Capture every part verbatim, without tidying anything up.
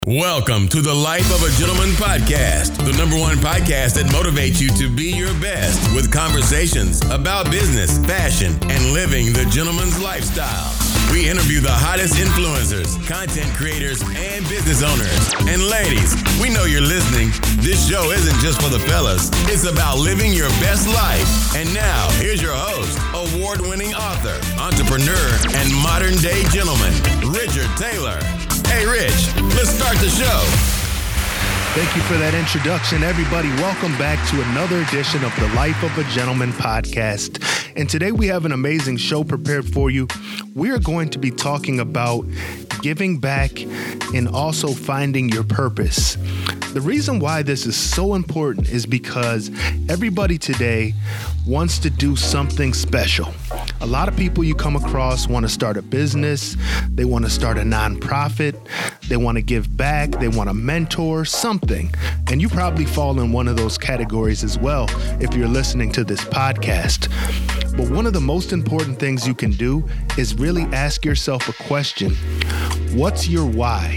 Welcome to the Life of a Gentleman podcast, the number one podcast that motivates you to be your best with conversations about business, fashion, and living the gentleman's lifestyle. We interview the hottest influencers, content creators, and business owners. And ladies, we know you're listening. This show isn't just for the fellas. It's about living your best life. And now, here's your host, award-winning author, entrepreneur, and modern-day gentleman, Richard Taylor. Hey, Rich, let's start the show. Thank you for that introduction, everybody. Welcome back to another edition of the Life of a Gentleman podcast. And today we have an amazing show prepared for you. We are going to be talking about giving back and also finding your purpose. The reason why this is so important is because everybody today wants to do something special. A lot of people you come across want to start a business, they want to start a nonprofit, they want to give back, they want to mentor, something. And you probably fall in one of those categories as well if you're listening to this podcast. But one of the most important things you can do is really ask yourself a question. What's your why?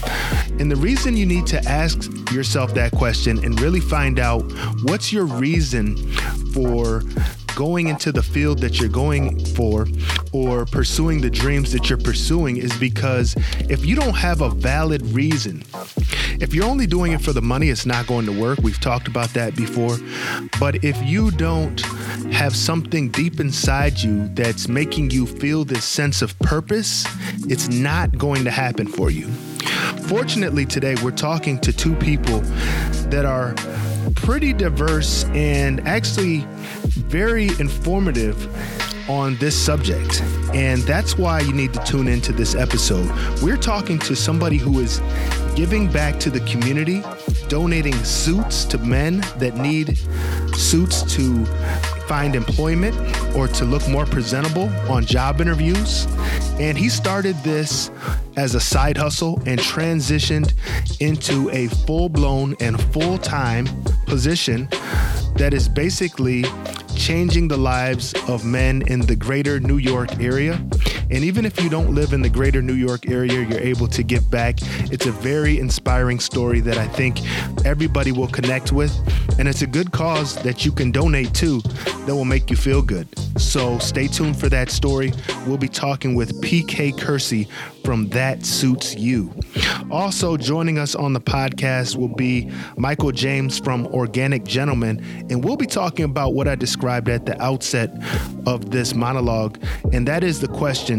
And the reason you need to ask yourself that question and really find out what's your reason for going into the field that you're going for or pursuing the dreams that you're pursuing is because if you don't have a valid reason, if you're only doing it for the money, it's not going to work. We've talked about that before. But if you don't have something deep inside you that's making you feel this sense of purpose, it's not going to happen for you. Fortunately, today we're talking to two people that are pretty diverse and actually very informative on this subject. And that's why you need to tune into this episode. We're talking to somebody who is giving back to the community, donating suits to men that need suits to find employment or to look more presentable on job interviews. And he started this as a side hustle and transitioned into a full-blown and full-time position that is basically changing the lives of men in the greater New York area. And even if you don't live in the greater New York area, you're able to give back. It's a very inspiring story that I think everybody will connect with. And it's a good cause that you can donate to that will make you feel good. So stay tuned for that story. We'll be talking with P K Kersey from That Suits You. Also joining us on the podcast will be Michael James from Organic Gentleman, and we'll be talking about what I described at the outset of this monologue, and that is the question,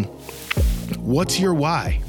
what's your why?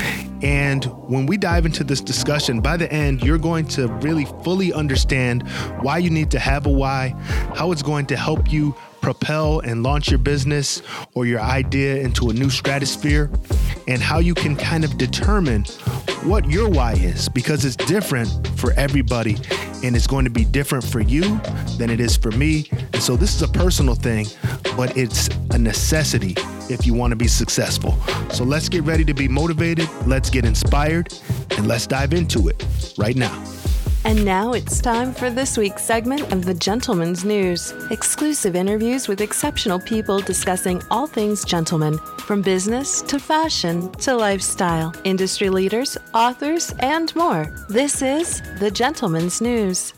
And when we dive into this discussion, by the end, you're going to really fully understand why you need to have a why, how it's going to help you propel and launch your business or your idea into a new stratosphere, and how you can kind of determine what your why is, because it's different for everybody and it's going to be different for you than it is for me. And so this is a personal thing, but it's a necessity if you want to be successful. So let's get ready to be motivated, let's get inspired, and let's dive into it right now. And now it's time for this week's segment of The Gentleman's News. Exclusive interviews with exceptional people discussing all things gentleman, from business to fashion to lifestyle, industry leaders, authors, and more. This is The Gentleman's News.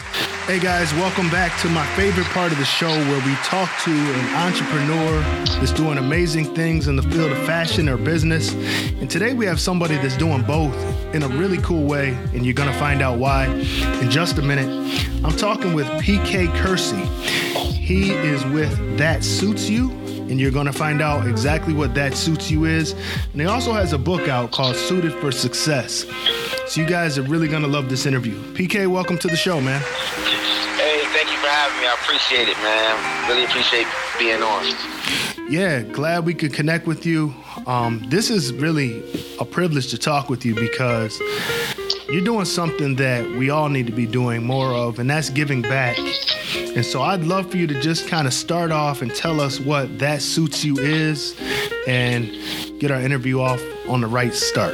Hey guys, welcome back to my favorite part of the show where we talk to an entrepreneur that's doing amazing things in the field of fashion or business. And today we have somebody that's doing both in a really cool way, and you're going to find out why in just a minute. I'm talking with P K Kersey. He is with That Suits You, and you're going to find out exactly what That Suits You is. And he also has a book out called Suited for Success. So you guys are really going to love this interview. P K, welcome to the show, man. Hey, thank you for having me. I appreciate it, man. Really appreciate being on. Yeah, glad we could connect with you. Um, this is really a privilege to talk with you because you're doing something that we all need to be doing more of, and that's giving back. And so I'd love for you to just kind of start off and tell us what That Suits You is and get our interview off on the right start.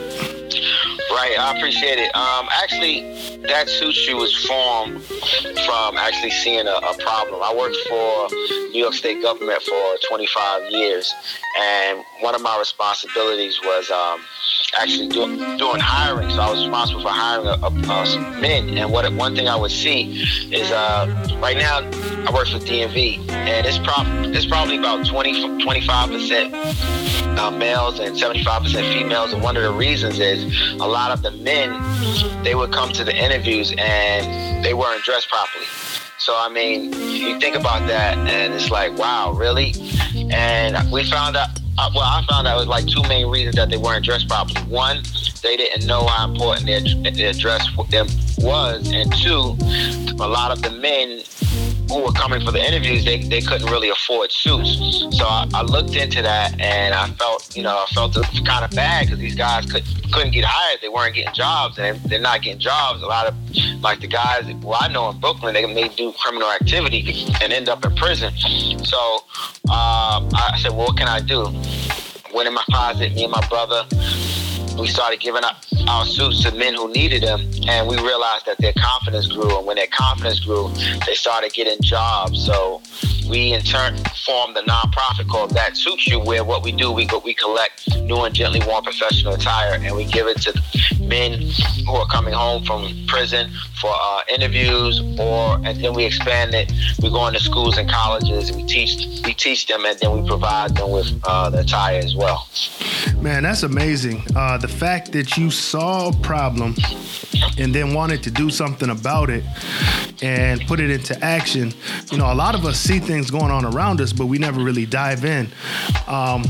Right, I appreciate it. Um, actually, That Suits You was formed from actually seeing a, a problem. I worked for New York State government for twenty-five years, and one of my responsibilities was um, actually do, doing hiring. So I was responsible for hiring a, a, a men. And what one thing I would see is uh, right now I work for D M V, and it's, prob- it's probably about twenty, twenty-five percent uh, males and seventy-five percent females. And one of the reasons is a lot of the men, they would come to the interviews and they weren't dressed properly. So, I mean, you think about that and it's like, wow, really? And we found out, uh, well, I found out it was like two main reasons that they weren't dressed properly. One, they didn't know how important their, their dress was. And two, a lot of the men who were coming for the interviews, they, they couldn't really afford suits. So I, I looked into that, and I felt, you know, I felt kind of bad because these guys could, couldn't get hired. They weren't getting jobs, and they're not getting jobs. A lot of, like the guys, well, I know in Brooklyn, they may do criminal activity and end up in prison. So um, I said, well, what can I do? Went in my closet, me and my brother, we started giving up our suits to men who needed them, and we realized that their confidence grew, and when their confidence grew, they started getting jobs. So we in turn formed a nonprofit called That Suits You, where what we do, we go, we collect new and gently worn professional attire, and we give it to men who are coming home from prison for uh, interviews, or and then we expand it. We go into schools and colleges, and we teach we teach them, and then we provide them with uh, the attire as well. Man, that's amazing. Uh, the fact that you saw a problem and then wanted to do something about it and put it into action. You know, a lot of us see things going on around us, but we never really dive in. Um,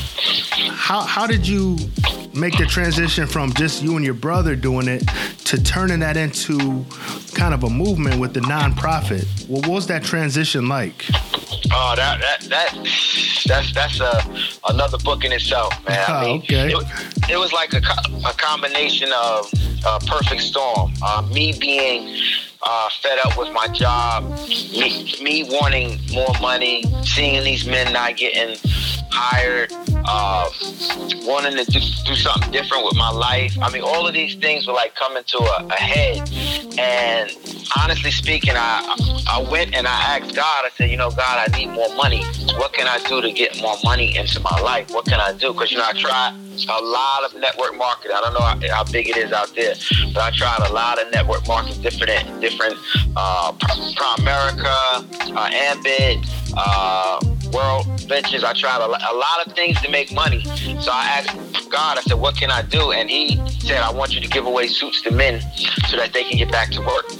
how how did you make the transition from just you and your brother doing it to turning that into kind of a movement with the nonprofit? Well, what was that transition like? Oh, that that that that's that's a another book in itself, man. I mean, okay. it, it was like a, a combination of a perfect storm. Uh, me being uh, fed up with my job, me, me wanting more money, seeing these men not getting hired, uh, wanting to do, do something different with my life. I mean, all of these things were like coming to a, a head. And honestly speaking, I I went and I asked God. I said, you know, God, I need more money. What can I do to get more money into my life? What can I do? Because, you know, I tried a lot of network marketing. I don't know how, how big it is out there, but I tried a lot of network marketing, different, different uh, Primerica, uh, Ambit, uh, World Ventures. I tried a, a lot of things to make money. So I asked God, I said, what can I do? And he said, I want you to give away suits to men so that they can get back to work.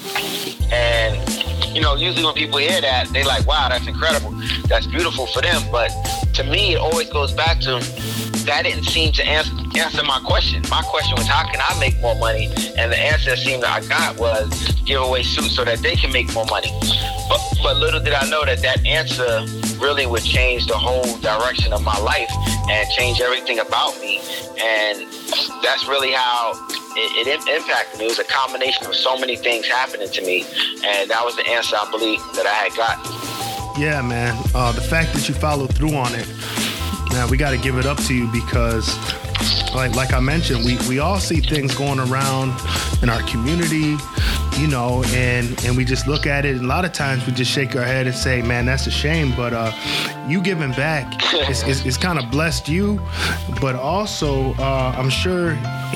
And, you know, usually when people hear that, they like, wow, that's incredible. That's beautiful for them. But to me, it always goes back to that didn't seem to answer, answer my question. My question was, how can I make more money? And the answer it seemed that I got was give away suits so that they can make more money. But, but little did I know that that answer really would change the whole direction of my life and change everything about me. And that's really how it, it impacted me. It was a combination of so many things happening to me. And that was the answer I believe that I had gotten. Yeah, man. Uh, the fact that you followed through on it, man, we got to give it up to you because, like like I mentioned, we, we all see things going around in our community, you know, and, and we just look at it. And a lot of times we just shake our head and say, man, that's a shame. But uh, you giving back is, is, is kind of blessed you. But also, uh, I'm sure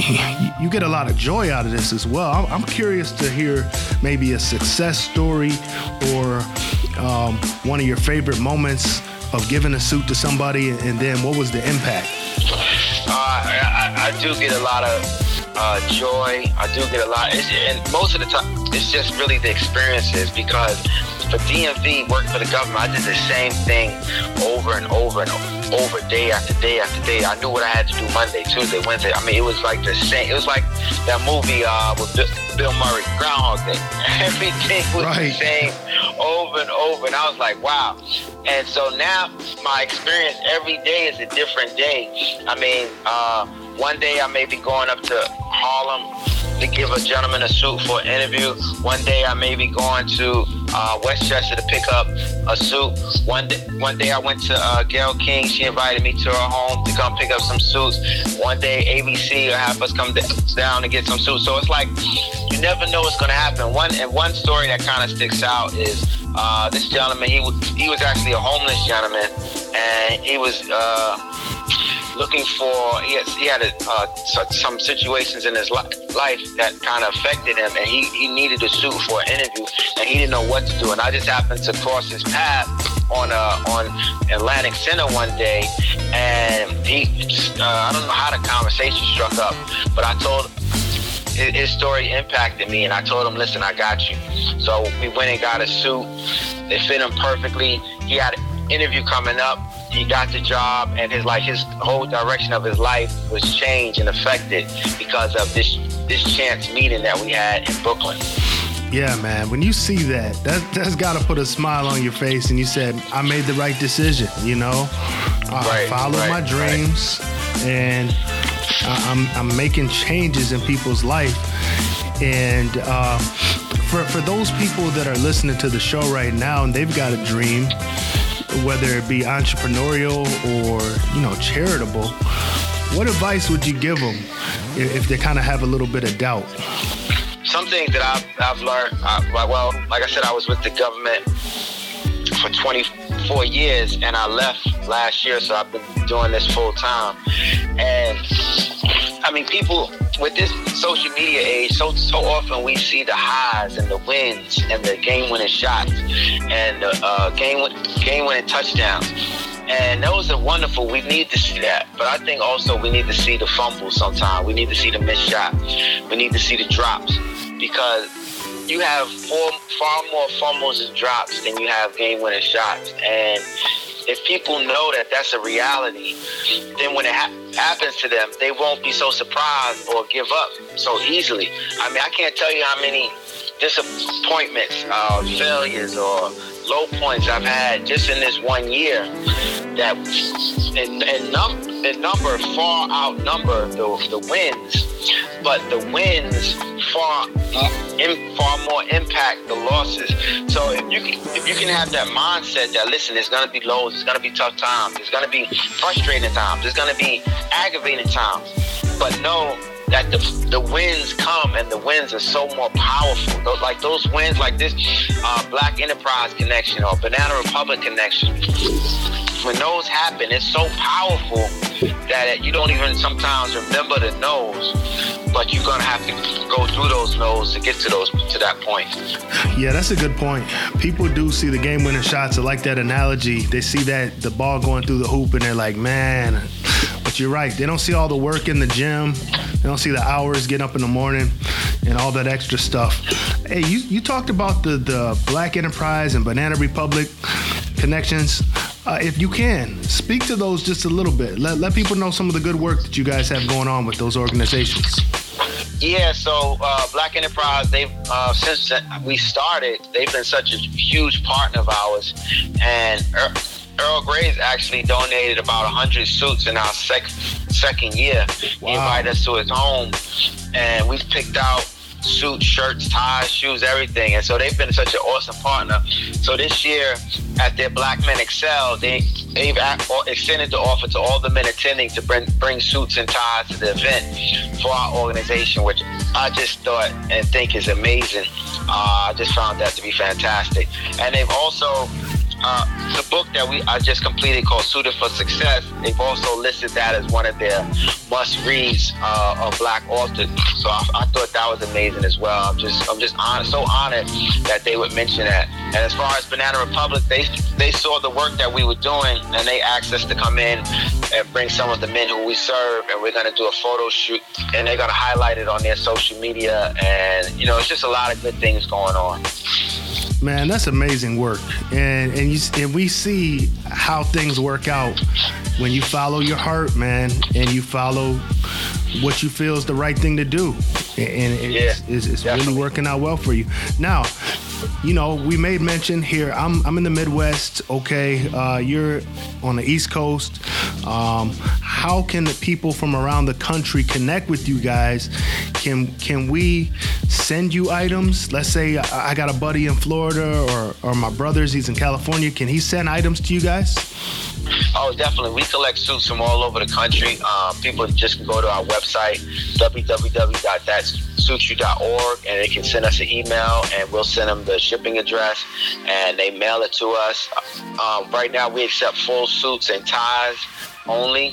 you get a lot of joy out of this as well. I'm, I'm curious to hear maybe a success story or um, one of your favorite moments of giving a suit to somebody, and then what was the impact? Uh, I, I do get a lot of uh, joy. I do get a lot, it's, and most of the time, it's just really the experiences, because for D M V, work for the government, I did the same thing over and over and over, day after day after day. I knew what I had to do Monday, Tuesday, Wednesday. I mean, it was like the same. It was like that movie uh, with Bill Murray, Groundhog Day. Everything was right. the same over and over, and I was like, wow. And so now my experience every day is a different day. I mean, uh, one day I may be going up to Harlem to give a gentleman a suit for an interview. One day I may be going to uh, Westchester to pick up a suit. One day, one day I went to uh, Gayle King. She invited me to her home to come pick up some suits. One day A B C will have us come down to get some suits. So it's like you never know what's going to happen. One and one story that kind of sticks out is uh, this gentleman. He was he was actually a homeless gentleman, and he was. Uh, looking for, he had, he had a, uh, some situations in his life that kind of affected him, and he, he needed a suit for an interview, and he didn't know what to do. And I just happened to cross his path on uh, on Atlantic Center one day, and he, just, uh, I don't know how the conversation struck up, but I told his, his story impacted me, and I told him, listen, I got you. So we went and got a suit. It fit him perfectly. He had an interview coming up. He got the job, and his like his whole direction of his life was changed and affected because of this this chance meeting that we had in Brooklyn. Yeah, man. When you see that, that that's got to put a smile on your face, and you said, "I made the right decision." You know, I right, followed right, my dreams, right. and I'm I'm making changes in people's life. And uh, for for those people that are listening to the show right now, and they've got a dream, whether it be entrepreneurial or, you know, charitable, what advice would you give them if they kind of have a little bit of doubt? Some things that I've, I've learned, uh, well, like I said, I was with the government for twenty-four years, and I left last year, so I've been doing this full time. And I mean, people with this social media age, so so often we see the highs and the wins and the game-winning shots and the uh, game game-winning touchdowns. And those are wonderful. We need to see that. But I think also we need to see the fumbles sometimes. We need to see the missed shot. We need to see the drops. Because you have four, far more fumbles and drops than you have game-winning shots. And if people know that that's a reality, then when it ha- happens to them, they won't be so surprised or give up so easily. I mean, I can't tell you how many disappointments, uh, failures, or low points I've had just in this one year that in, in, num- in number far outnumber the, the wins, but the wins far in, far more impact the losses. So if you can, if you can have that mindset that, listen, there's gonna be lows, it's gonna be tough times, there's gonna be frustrating times, there's gonna be aggravating times, but know that the the wins come, and the wins are so more powerful. Those, like those wins, like this uh, Black Enterprise connection or Banana Republic connection, when those happen, it's so powerful that you don't even sometimes remember the no's, but you're gonna have to go through those no's to get to those to that point. Yeah, that's a good point. People do see the game-winning shots. I like that analogy. They see that the ball going through the hoop, and they're like, man. But you're right. They don't see all the work in the gym. They don't see the hours getting up in the morning and all that extra stuff. Hey, you, you talked about the, the Black Enterprise and Banana Republic connections. Uh, if you can, speak to those just a little bit. Let, let people know some of the good work that you guys have going on with those organizations. Yeah, so uh, Black Enterprise, they've uh, since we started, they've been such a huge partner of ours. And Earl, Earl Grey's actually donated about one hundred suits in our sec- second year. Wow. He invited us to his home, and we've picked out suits, shirts, ties, shoes, everything. And so they've been such an awesome partner. So this year at their Black Men Excel, they, they've extended the offer to all the men attending to bring, bring suits and ties to the event for our organization, which I just thought and think is amazing. Uh, I just found that to be fantastic. And they've also Uh, the book that we I just completed called Suited for Success, they've also listed that as one of their must-reads uh, of Black authors. So I, I thought that was amazing as well. I'm just I'm just honored, so honored that they would mention that. And as far as Banana Republic, they they saw the work that we were doing, and they asked us to come in and bring some of the men who we serve, and we're going to do a photo shoot, and they're going to highlight it on their social media. And, you know, it's just a lot of good things going on. Man, that's amazing work, and and you and we see how things work out when you follow your heart, man, and you follow what you feel is the right thing to do, and it's, yeah, it's, it's really working out well for you. Now, you know, we made mention here. I'm I'm in the Midwest. Okay, uh, you're on the East Coast. Um, how can the people from around the country connect with you guys? Can can we send you items? Let's say I, I got a buddy in Florida, or or my brother's, he's in California. Can he send items to you guys? Oh, definitely. We collect suits from all over the country. Um, people just can go to our website, w w w dot that suits you dot org, and they can send us an email, and we'll send them the shipping address, and they mail it to us. Um, right now, we accept full suits and ties. only.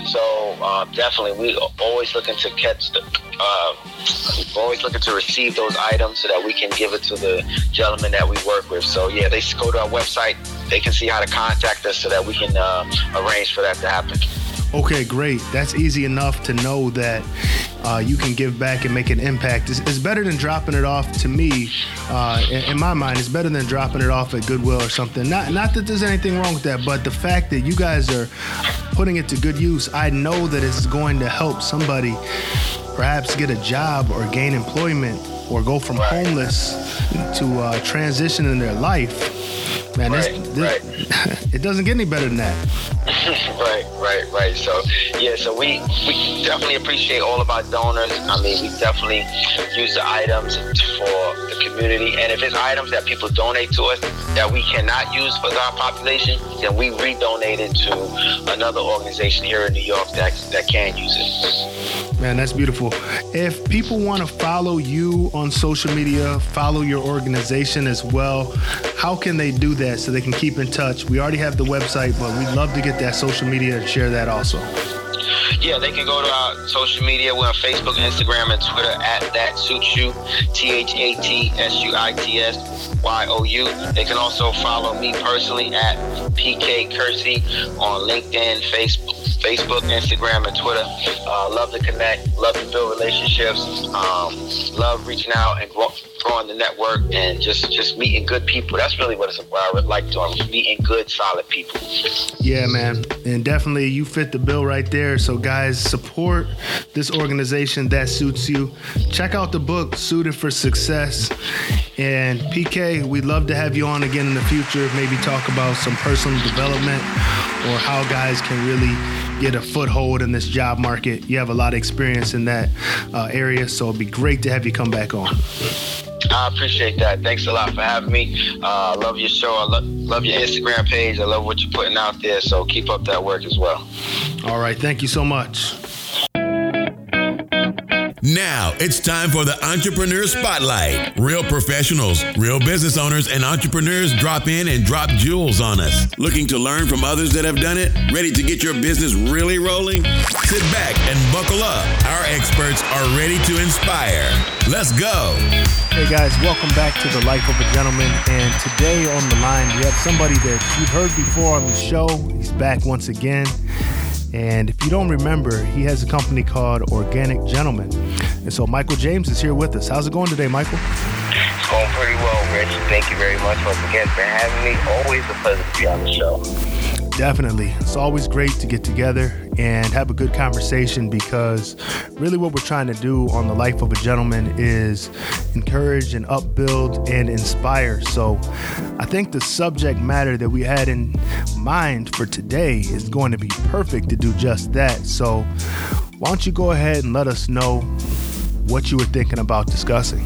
So uh, definitely, we are always looking to catch the, uh, we're always looking to receive those items so that we can give it to the gentlemen that we work with. So yeah, they go to our website. They can see how to contact us so that we can uh, arrange for that to happen. Okay, great. That's easy enough to know that uh, you can give back and make an impact. It's, it's better than dropping it off to me. Uh, in, in my mind, it's better than dropping it off at Goodwill or something. Not, not that there's anything wrong with that, but the fact that you guys are putting it to good use, I know that it's going to help somebody perhaps get a job or gain employment or go from homeless to uh, transition in their life. Man, this, right, this, right. It doesn't get any better than that. right, right, right. So, yeah, so we, we definitely appreciate all of our donors. I mean, we definitely use the items for the community. And if it's items that people donate to us that we cannot use for our population, then we redonate it to another organization here in New York that, that can use it. Man, that's beautiful. If people want to follow you on social media, follow your organization as well, how can they do that so they can keep in touch? We already have the website, but we'd love to get that social media and share that also. Yeah, they can go to our social media. We're on Facebook, Instagram, and Twitter at That Suits You, T H A T S U I T S Y O U. They can also follow me personally at P K Kersey on LinkedIn, Facebook, Facebook, Instagram, and Twitter. Uh, love to connect, love to build relationships, um, love reaching out and grow, growing the network and just, just meeting good people. That's really what, it's, what I would like doing, meeting good, solid people. Yeah, man. And definitely you fit the bill right there. So guys, support this organization That Suits You. Check out the book, Suited for Success. And P K, we'd love to have you on again in the future, maybe talk about some personal development or how guys can really get a foothold in this job market. You have a lot of experience in that uh, area, so it'd be great to have you come back on. I appreciate that. Thanks a lot for having me. I uh, love your show. I lo- love your Instagram page. I love what you're putting out there, so keep up that work as well. All right. Thank you so much. Now it's time for the Entrepreneur Spotlight. Real professionals, real business owners, and entrepreneurs drop in and drop jewels on us. Looking to learn from others that have done it? Ready to get your business really rolling? Sit back and buckle up. Our experts are ready to inspire. Let's go. Hey guys, welcome back to The Life of a Gentleman. And today on the line, we have somebody that you've heard before on the show. He's back once again. And if you don't remember, he has a company called Organic Gentleman. And so Michael James is here with us. How's it going today, Michael? It's going pretty well, Rich. Thank you very much once again for having me. Always a pleasure to be on the show. Definitely. It's always great to get together and have a good conversation because really what we're trying to do on The Life of a Gentleman is encourage and upbuild and inspire. So I think the subject matter that we had in mind for today is going to be perfect to do just that. So why don't you go ahead and let us know what you were thinking about discussing?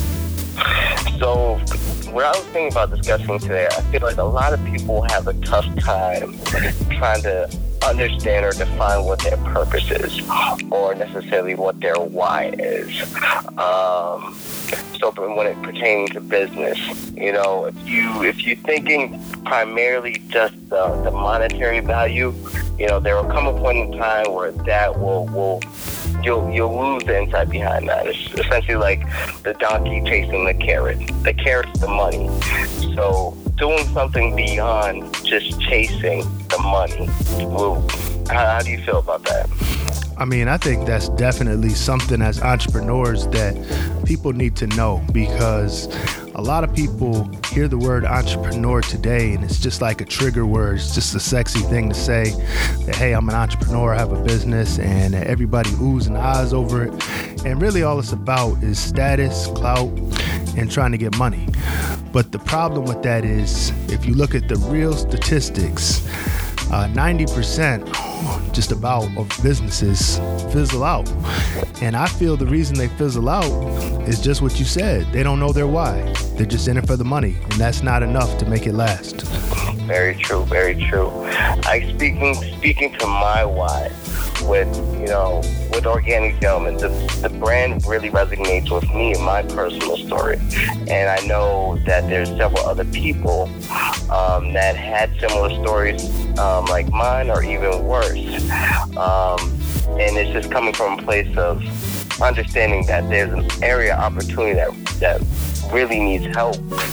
So what I was thinking about discussing today, I feel like a lot of people have a tough time trying to understand or define what their purpose is or necessarily what their why is. Um, so when it pertains to business, you know, if you if you're thinking primarily just the, the monetary value, you know, there will come a point in time where that will will you'll you'll lose the insight behind that. It's essentially like the donkey chasing the carrot. The carrot's the money. So doing something beyond just chasing the money. Well, how, how do you feel about that? I mean, I think that's definitely something as entrepreneurs that people need to know because a lot of people hear the word entrepreneur today and it's just like a trigger word. It's just a sexy thing to say that, hey, I'm an entrepreneur, I have a business, and everybody oohs and ahs over it. And really all it's about is status, clout, and trying to get money. But the problem with that is if you look at the real statistics, uh, ninety percent just about of businesses fizzle out. And I feel the reason they fizzle out is just what you said. They don't know their why. They're just in it for the money, and that's not enough to make it last. Very true, very true. I speaking speaking to my why with, you know, with Organic Gentleman, the, the brand really resonates with me and my personal story. And I know that there's several other people um, that had similar stories um, like mine or even worse. Um, and it's just coming from a place of understanding that there's an area of opportunity that, that really needs help.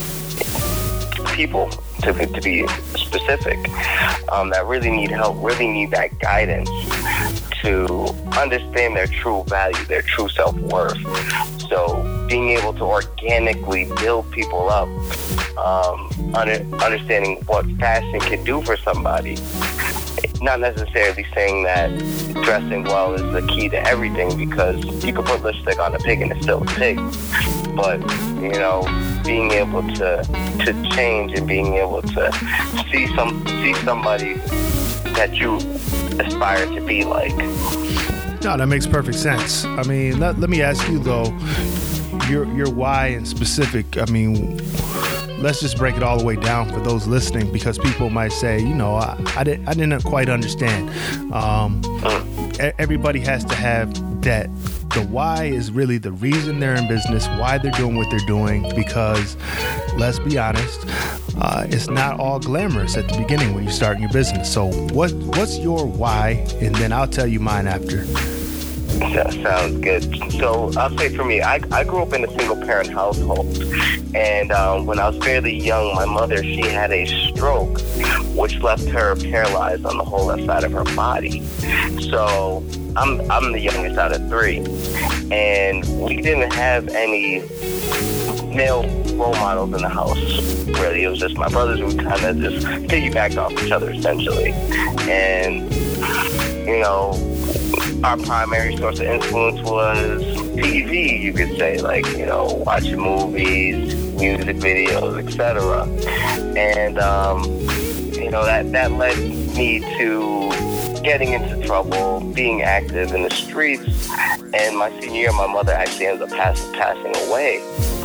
People, to be, to be specific, um, that really need help, really need that guidance to understand their true value, their true self-worth. So being able to organically build people up, um, under, understanding what fashion can do for somebody. Not necessarily saying that dressing well is the key to everything, because you can put lipstick on a pig and it's still a pig. But, you know, being able to to change and being able to see some see somebody that you aspire to be like. No, that makes perfect sense. I mean, let, let me ask you though, your your why in specific. I mean, let's just break it all the way down for those listening, because people might say, you know, I, I didn't I didn't quite understand. Um, everybody has to have that. The why is really the reason they're in business, why they're doing what they're doing, because let's be honest, uh, it's not all glamorous at the beginning when you start your business. So what what's your why? And then I'll tell you mine after. That sounds good. So I'll say for me, I, I grew up in a single parent household. And um, when I was fairly young, my mother, she had a stroke, which left her paralyzed on the whole left side of her body. So I'm I'm the youngest out of three. And we didn't have any male role models in the house, really. It was just my brothers. We kind of just piggybacked off each other, essentially. And, you know, our primary source of influence was T V, you could say, like, you know, watching movies, music videos, et cetera. And, um, you know, that, that led me to getting into trouble, being active in the streets. And my senior year, my mother actually ended up pass, passing away,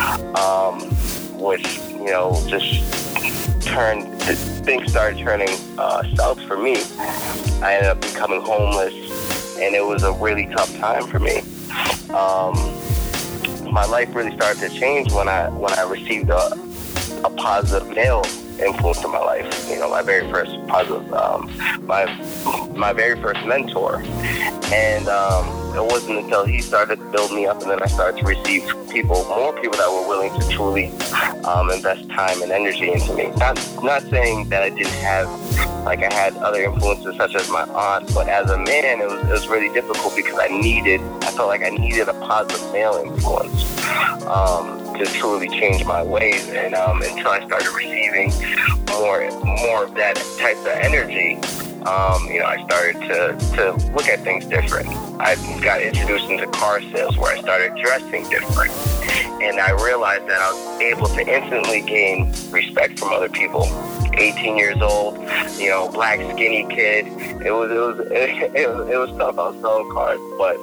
um, which, you know, just turned, things started turning uh, south for me. I ended up becoming homeless, and it was a really tough time for me. Um, my life really started to change when I when I received a, a positive male influence in my life. You know, my very first positive, um, my my very first mentor. And um, it wasn't until he started to build me up, and then I started to receive people, more people that were willing to truly um, invest time and energy into me. Not not saying that I didn't have, like I had other influences such as my aunt, but as a man, it was, it was really difficult because I needed, I felt like I needed a positive male influence um, to truly change my ways. And um, until I started receiving more more of that type of energy, Um, you know, I started to, to look at things different. I got introduced into car sales where I started dressing different. And I realized that I was able to instantly gain respect from other people. eighteen years old, you know, black skinny kid. It was, it was, it, it was, it was tough. I was selling cars, but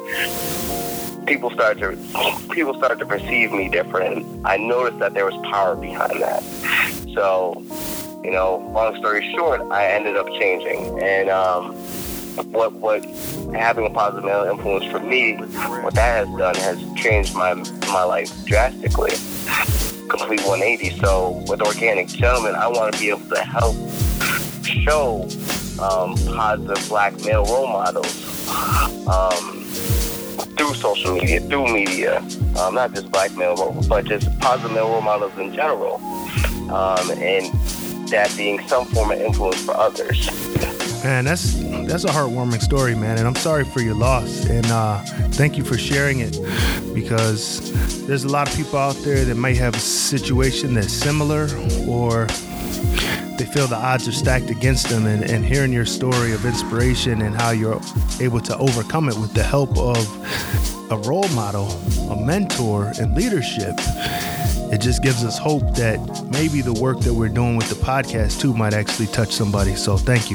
people started to, people started to perceive me different. I noticed that there was power behind that. So, you know, long story short, I ended up changing. And um, what what having a positive male influence for me, what that has done has changed my my life drastically. Complete one eighty. So with Organic Gentleman, I want to be able to help show um, positive black male role models um, through social media, through media, um, not just black male role, but just positive male role models in general. Um, and that being some form of influence for others. Man, that's that's a heartwarming story, man, and I'm sorry for your loss. And uh, thank you for sharing it, because there's a lot of people out there that might have a situation that's similar, or they feel the odds are stacked against them. And, and hearing your story of inspiration and how you're able to overcome it with the help of a role model, a mentor, and leadership, it just gives us hope that maybe the work that we're doing with the podcast too might actually touch somebody. So thank you.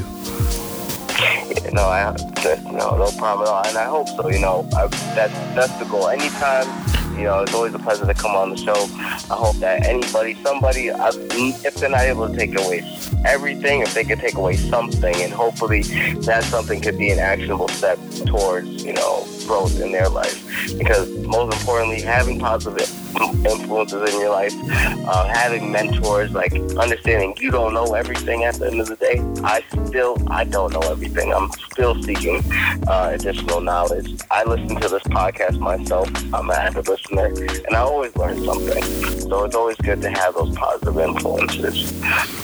Yeah, no, I, no, no problem at all. And I hope so. You know, I, that's that's the goal. Anytime, you know, it's always a pleasure to come on the show. I hope that anybody, somebody, I, if they're not able to take away everything, if they can take away something, and hopefully that something could be an actionable step towards, you know, growth in their life. Because most importantly, having positive influences in your life, uh, having mentors, like understanding you don't know everything at the end of the day. I still, I don't know everything. I'm still seeking uh, additional knowledge. I listen to this podcast myself. I'm an avid listener, and I always learn something. So it's always good to have those positive influences.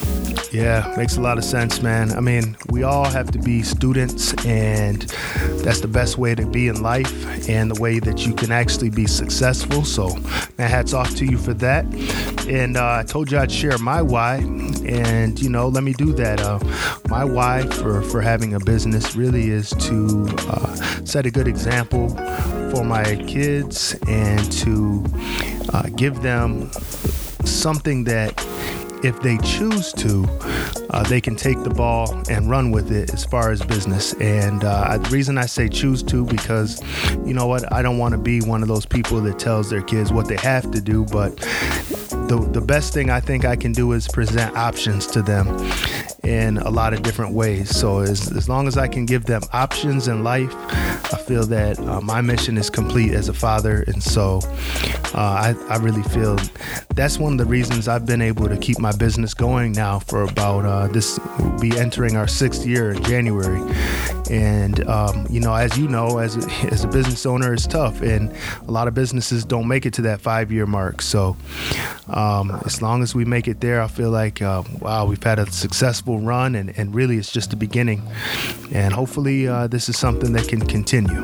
Yeah, makes a lot of sense, man. I mean, we all have to be students, and that's the best way to be in life and the way that you can actually be successful. So, man, hats off to you for that. And uh, I told you I'd share my why, and, you know, let me do that. Uh, my why for, for having a business really is to uh, set a good example for my kids and to uh, give them something that, if they choose to, uh, they can take the ball and run with it as far as business. And uh, the reason I say choose to, because, you know what, I don't want to be one of those people that tells their kids what they have to do, but the the best thing I think I can do is present options to them in a lot of different ways. So as, as long as I can give them options in life, I feel that uh, my mission is complete as a father. And so uh, I, I really feel that's one of the reasons I've been able to keep my business going now for about uh, this will be entering our sixth year in January. And, um, you know, as you know, as a, as a business owner, it's tough. And a lot of businesses don't make it to that five year mark. So um, as long as we make it there, I feel like, uh, wow, we've had a successful run, and, and really it's just the beginning. And hopefully uh, this is something that can continue.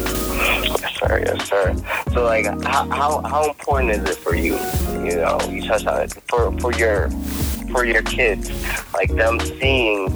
Yes, sir. Yes, sir. So, like, how, how, how important is it for you, you know, you touched on it, for, for your, for your kids, like them seeing,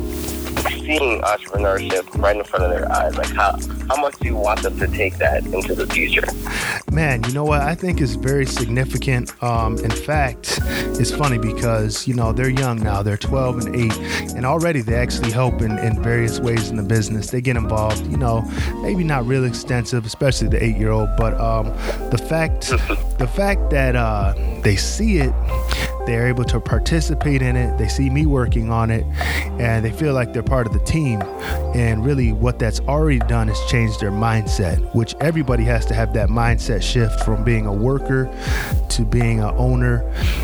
seeing entrepreneurship right in front of their eyes? Like, how, how much do you want them to take that into the future? Man, you know what? I think it's very significant. Um, in fact, it's funny because, you know, they're young now. They're twelve and eight, and already they actually help in, in various ways in the business. They get involved, you know, maybe not real extensive, especially the eight-year-old, but um, the fact, the fact that uh, they see it, they're able to participate in it. They see me working on it, and they feel like they're part of the team. And really what that's already done is change their mindset, which everybody has to have that mindset shift from being a worker to being an owner.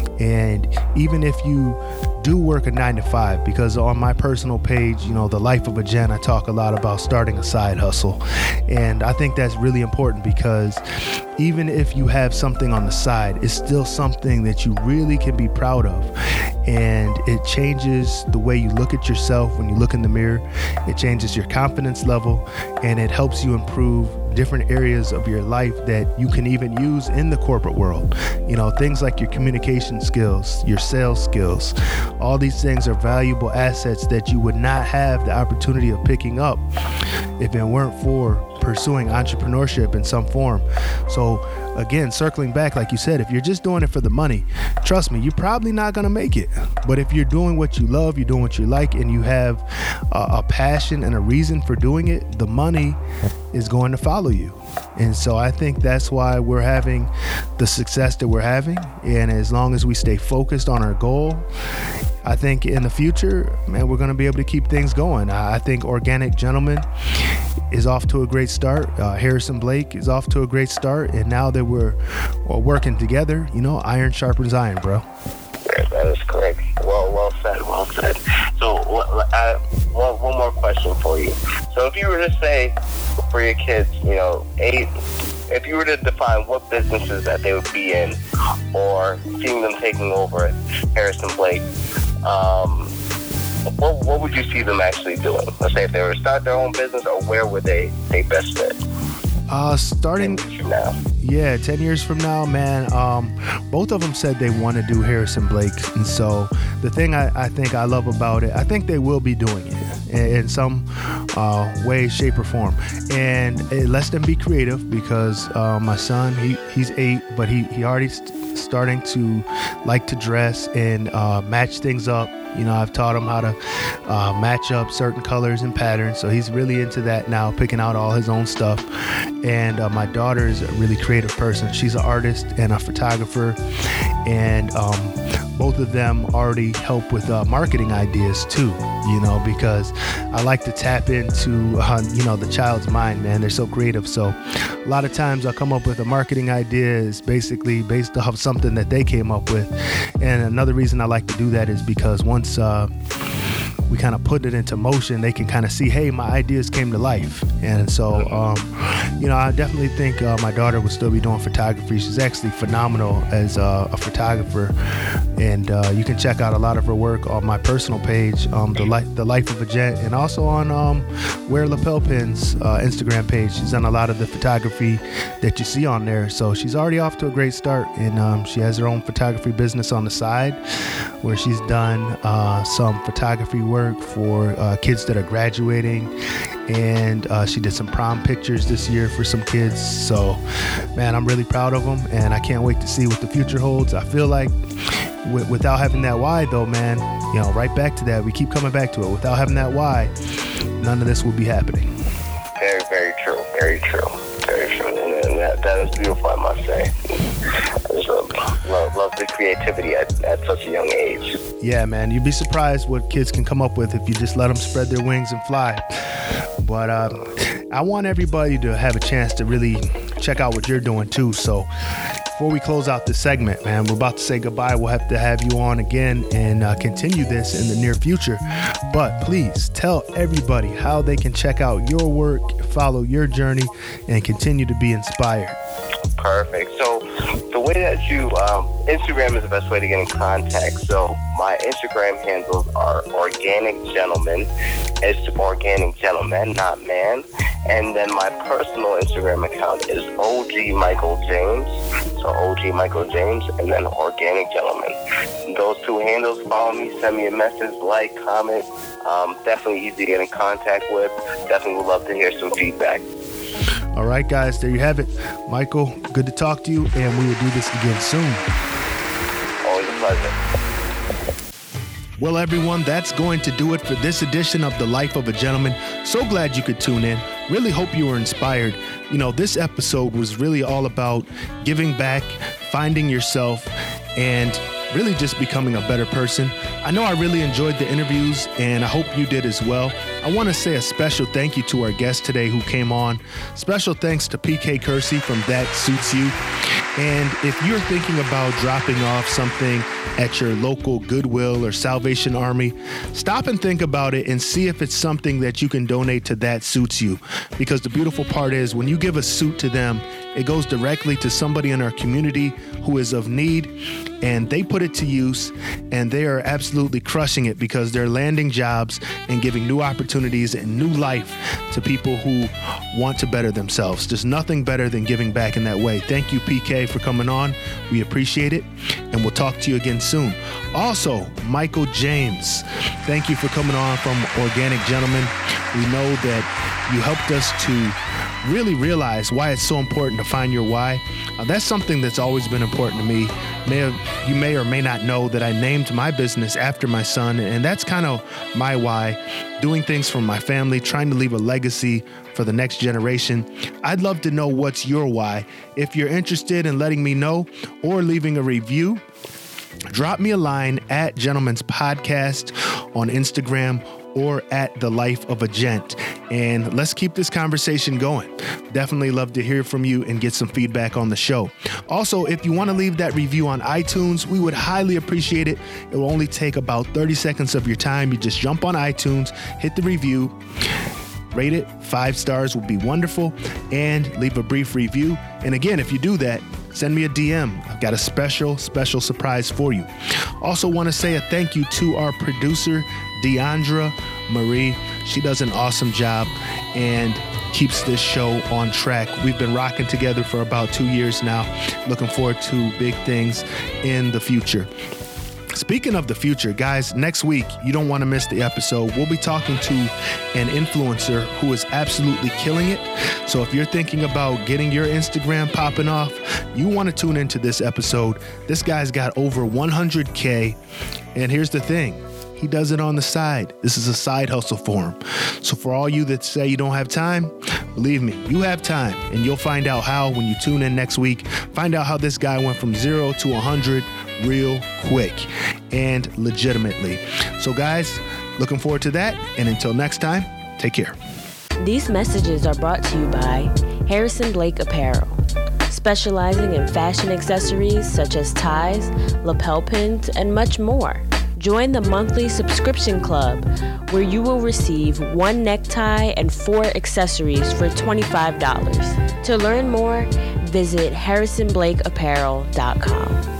And even if you do work a nine to five, because on my personal page, you know, The Life of a Gen, I talk a lot about starting a side hustle. And I think that's really important, because even if you have something on the side, it's still something that you really can be proud of. And it changes the way you look at yourself when you look in the mirror. It changes your confidence level, and it helps you improve different areas of your life that you can even use in the corporate world. You know, things like your communication skills, your sales skills, all these things are valuable assets that you would not have the opportunity of picking up if it weren't for pursuing entrepreneurship in some form. So again, circling back, like you said, if you're just doing it for the money, trust me, you're probably not going to make it. But if you're doing what you love, you're doing what you like, and you have a, a passion and a reason for doing it, the money is going to follow you. And so I think that's why we're having the success that we're having. And as long as we stay focused on our goal, I think in the future, man, we're going to be able to keep things going. I think Organic Gentleman is off to a great start. Uh, Harrison Blake is off to a great start. And now that we're well, working together, you know, iron sharpens iron, bro. That is correct. Well, well said, well said. So uh, one, one more question for you. So if you were to say for your kids, you know, eight, if you were to define what businesses that they would be in, or seeing them taking over at Harrison Blake, um, what, what would you see them actually doing? Let's say if they were to start their own business, or where would they, they best fit? Uh, starting ten years from now. Yeah, ten years from now, man. Um, both of them said they want to do Harrison Blake, and so the thing I, I think I love about it, I think they will be doing it in, in some uh, way, shape, or form. And it lets them be creative, because uh, my son, he he's eight, but he he already st- starting to like to dress and uh, match things up. You know, I've taught him how to uh, match up certain colors and patterns. So he's really into that now, picking out all his own stuff. And uh, my daughter is a really creative person. She's an artist and a photographer. And um, both of them already help with uh, marketing ideas too, you know, because I like to tap into, uh, you know, the child's mind, man. They're so creative. So a lot of times I'll come up with a marketing idea is basically based off something that they came up with. And another reason I like to do that is because once uh, we kind of put it into motion, they can kind of see, hey, my ideas came to life. And so, um, you know, I definitely think uh, my daughter will still be doing photography. She's actually phenomenal as uh, a photographer. And uh, you can check out a lot of her work on my personal page, um, the, Li- the Life of a Gent, and also on um, Wear Lapel Pins uh, Instagram page. She's done a lot of the photography that you see on there. So she's already off to a great start. And um, she has her own photography business on the side where she's done uh, some photography work for uh, kids that are graduating. And uh, she did some prom pictures this year for some kids. So, man, I'm really proud of them. And I can't wait to see what the future holds. I feel like w- without having that why, though, man, you know, right back to that. We keep coming back to it. Without having that why, none of this will be happening. Very, very true. Very true. Very true. And, and that, that is beautiful, I must say. I just love, love, love the creativity at, at such a young age. Yeah, man, you'd be surprised what kids can come up with if you just let them spread their wings and fly. But uh, I want everybody to have a chance to really check out what you're doing too. So before we close out this segment, man, we're about to say goodbye. We'll have to have you on again and uh, continue this in the near future. But please tell everybody how they can check out your work, follow your journey, and continue to be inspired. Perfect. So the way that you, um, Instagram is the best way to get in contact. So my Instagram handles are Organic Gentleman. It's Organic Gentleman, not man. And then my personal Instagram account is O G Michael James. So O G Michael James and then Organic Gentleman. Those two handles, follow me, send me a message, like, comment. Um, definitely easy to get in contact with. Definitely would love to hear some feedback. All right, guys, there you have it. Michael, good to talk to you, and we will do this again soon. Always a pleasure. Well, everyone, that's going to do it for this edition of The Life of a Gentleman. So glad you could tune in. Really hope you were inspired. You know, this episode was really all about giving back, finding yourself, and really just becoming a better person. I know I really enjoyed the interviews, and I hope you did as well. I want to say a special thank you to our guest today who came on. Special thanks to P K Kersey from That Suits You. And if you're thinking about dropping off something at your local Goodwill or Salvation Army, stop and think about it and see if it's something that you can donate to That Suits You. Because the beautiful part is when you give a suit to them, it goes directly to somebody in our community who is of need, and they put it to use, and they are absolutely crushing it because they're landing jobs and giving new opportunities and new life to people who want to better themselves. There's nothing better than giving back in that way. Thank you, P K, for coming on. We appreciate it, and we'll talk to you again soon. Also, Michael James, thank you for coming on from Organic Gentleman. We know that you helped us to really realize why it's so important to find your why. Uh, that's something that's always been important to me. May have, you may or may not know that I named my business after my son, and that's kind of my why. Doing things for my family, trying to leave a legacy for the next generation. I'd love to know what's your why. If you're interested in letting me know or leaving a review, drop me a line at Gentleman's Podcast on Instagram or at The Life of a Gent. And let's keep this conversation going. Definitely love to hear from you and get some feedback on the show. Also, if you want to leave that review on iTunes, we would highly appreciate it. It will only take about thirty seconds of your time. You just jump on iTunes, hit the review, rate it. Five stars would be wonderful, and leave a brief review. And again, if you do that, send me a D M. I've got a special, special surprise for you. Also want to say a thank you to our producer, Deandra Marie. She does an awesome job and keeps this show on track. We've been rocking together for about two years now. Looking forward to big things in the future. Speaking of the future, guys, next week, you don't want to miss the episode. We'll be talking to an influencer who is absolutely killing it. So if you're thinking about getting your Instagram popping off, you want to tune into this episode. This guy's got over one hundred K. And here's the thing. He does it on the side. This is a side hustle for him. So for all you that say you don't have time, believe me, you have time, and you'll find out how when you tune in next week. Find out how this guy went from zero to one hundred real quick and legitimately. So guys, looking forward to that. And until next time, take care. These messages are brought to you by Harrison Blake Apparel, specializing in fashion accessories such as ties, lapel pins, and much more. Join the monthly subscription club where you will receive one necktie and four accessories for twenty-five dollars. To learn more, visit harrison blake apparel dot com.